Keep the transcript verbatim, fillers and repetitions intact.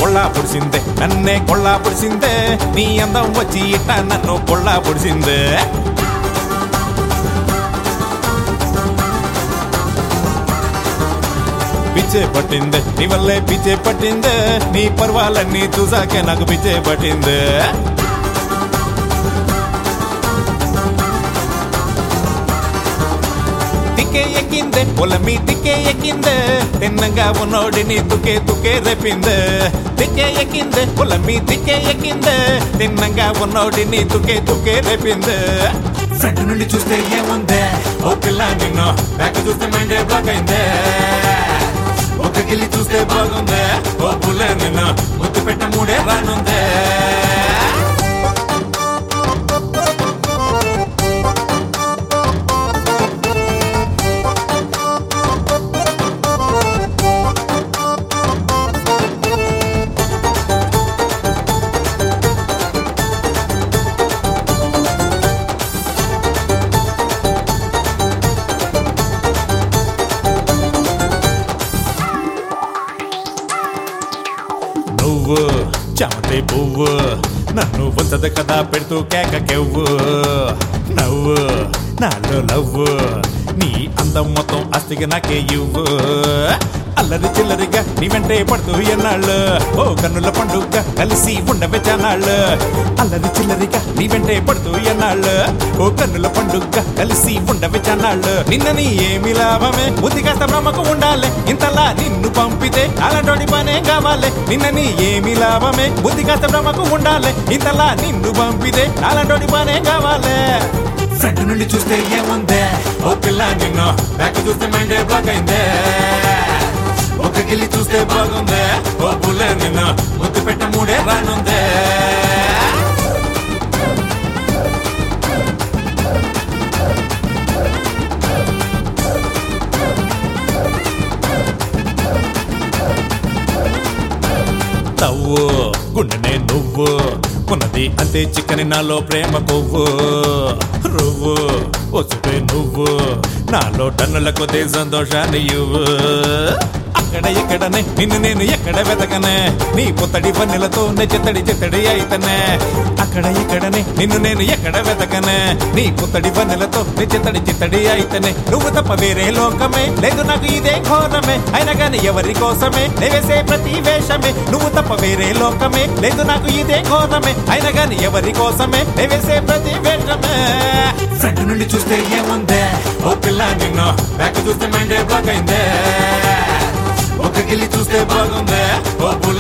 కొళ్ళా పొడిసిందే నన్నే కొళ్ళా పొడిసిందే నీ అందం వచ్చి ఇట్ట నన్ను కొళ్ళా పొడిసిందే పిచ్చే పట్టిందే నీ వల్లే పిచ్చే పట్టిందే నీ పర్వాలన్నీ చూసాకే నాకు పిచ్చే పట్టిందే తిక్కే ఎక్కిందే పొలమి తిక్కే ఎక్కిందే తిన్నంగా ఉన్నోడిని తుకే తుకే రేపిందే తిక్కే ఎక్కిందే పొలమి తిక్కే ఎక్కిందే తిన్నంగా ఉన్నోడిని తుకే తుకే రేపిందే ఫ్రంట్ నుండి చూస్తే ఏముందే ఓ పిల్ల నిన్ను బ్యాక్ చూస్తే మైండే బ్లాక్ అయిందే ఒక గిల్లి చూస్తే బాగుందే ఓ పుల్ల నిన్ను ముద్దు పెట్ట మూడే రానుందే నువ్వు చెమటే పువ్వు నన్ను వంచదు కదా పెడుతూ కేక కెవ్వు నవ్వు నాలో లవ్వు నీ అందం మొత్తం అస్తిగా నాకే ఇవ్వు అల్లరి చిల్లరిగా నీ వెంటే పడుతూ ఎన్నాళ్ళు ఓ కన్నుల పండుగ కలిసి ఉండవే చానాళ్ళు అల్లరి చిల్లరిగా నీ వెంటే పడుతూ ఎన్నాళ్ళు ఓ కన్నుల పండుగ కలిసి ఉండవే చానాళ్ళు నిన్నని ఏమి లాభమే బుద్ధి కాస్త బ్రహ్మకు ఉండాలి ఇంతలా నిన్ను పంపితే అలాంటి పనే కావాలి నిన్నని ఏమి లాభమే బుద్ధి కాస్త బ్రహ్మకు ఉండాలి ఇంతలా నిన్ను పంపితే అలాంటి పనే కావాలి ఫ్రంట్ నుండి చూస్తే ఏముందే ఓ పిల్ల నిన్ను బ్యాక్ చూస్తే మైండే బ్లాక్ అయిందే ఒక గిల్లి చూస్తే బాగుందే ఓ పుల్ల నిన్ను ముద్దు పెట్ట మూడే రానుందే తవ్వు గుండెనే నువ్వు ఉన్నది అంతే చిక్కని నాలో ప్రేమ కొవ్వు రువ్వు వసుపే నువ్వు నాలో టన్నుల కొద్ది సంతోషాన్ని ఇవ్వు అక్కడ ఎక్కడనే నిన్ను నేను ఎక్కడ వెతకనే నీ పుత్తడి పన్నెలతో చెత్తడి చెత్తడి అయితనే అక్కడ ఎక్కడనే నిన్ను నేను ఎక్కడ వెతకనే నీ పుత్తడి పన్నెలతో చెత్తడి చెత్తడి అయితనే నువ్వు తప్ప వేరే లోకమే లేదు నాకు ఇదే ఘోరమే అయినా గాని ఎవరి కోసమే నేవేసే ప్రతి వేషమే నువ్వు తప్ప వేరే లోకమే లేదు నాకు ఇదే ఘోరమే అయినా గాని ఎవరి కోసమే నేవేసే ప్రతి వేషమే ఫ్రంట్ నుండి చూస్తే ఏముందే ఓ పిల్ల నిన్ను బ్యాక్ చూస్తే మైండే బ్లాక్ అయిందే ఒక గిల్లి చూస్తే బాగుందే ఓ